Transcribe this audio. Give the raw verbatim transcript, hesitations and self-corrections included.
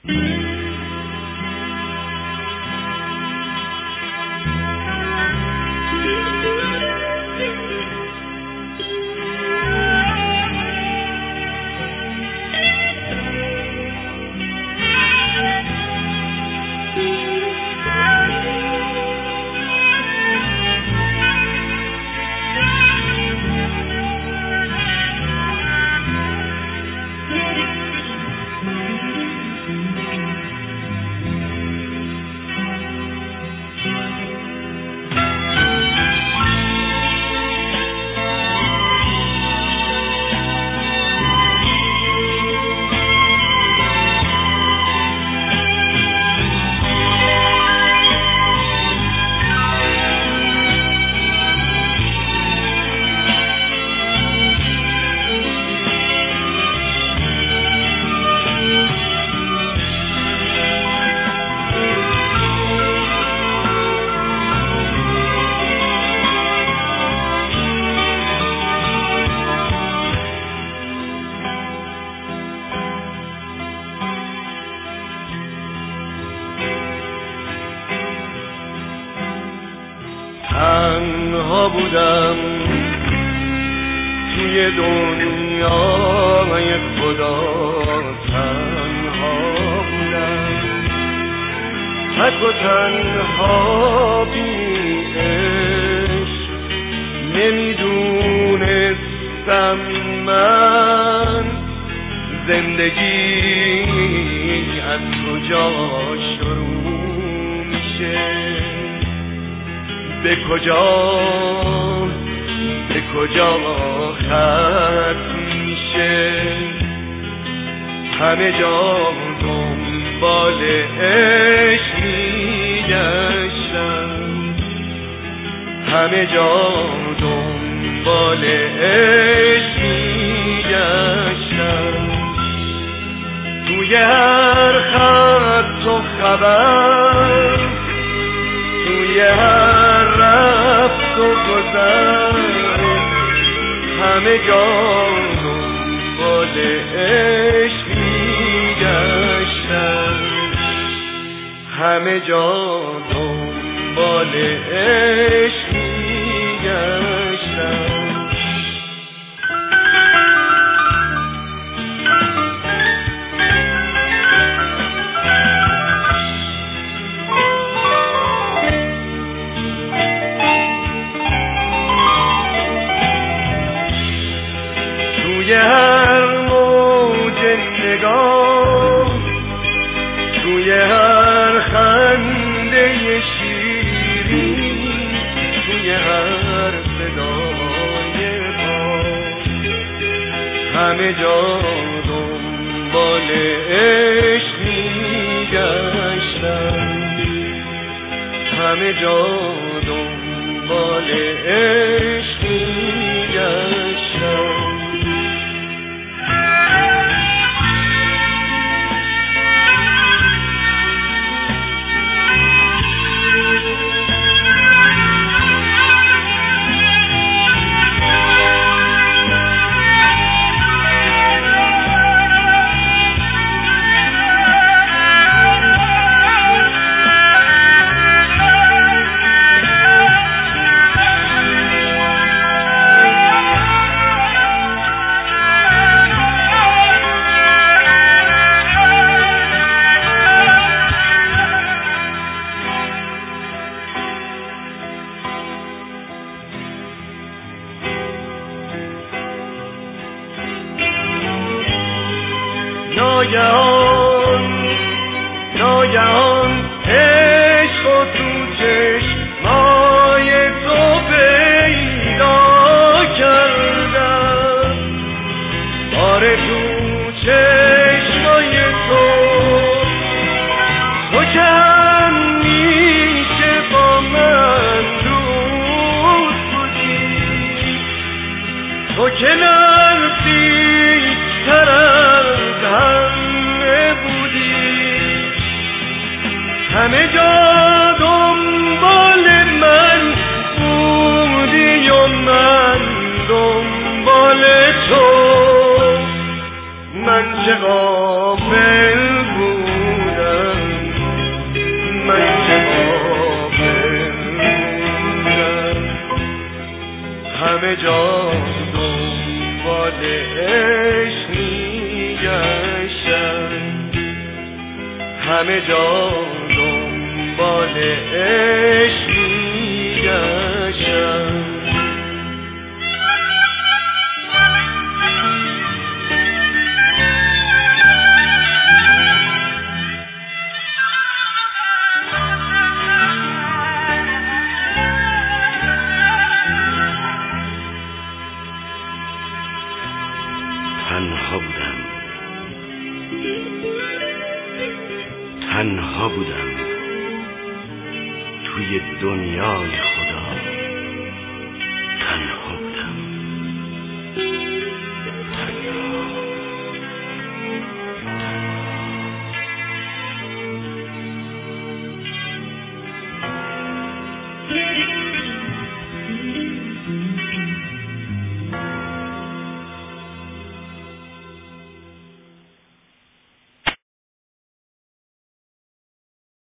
تنها بودم توی دنیای خدا، تنها بودم تک و تنها بی عشق. نمیدونستم من زندگی از کجا شروع میشه، به کجا به کجا ختم میشه. همه جا دنبال عشق میگشتم، همه جا دنبال عشق میگشتم. توی هر خط و خبر، توی هر رفت و گذر، همه جا دنبال عشق میگشتم، همه جا دنبال عشق میگشتم. توی هر موج نگاه، توی هر خنده شیرین، توی هر صدای باد، همه جا دنبال عشق میگشتم، همه جا دنبال عشق میگشتم. ناگهان ناگهان عشق و تو چشمای تو پیدا کردم. آره تو چشمای تو، تو که همیشه با من دوست بودی، تو که نزدیک‌تر از همه بودی. همه جا دنبال من بودی و من دنبال تو. من چه غافل بودم همه جا دنبال عشق میگشتم. تنها بودم، تنها بودم توی دنیای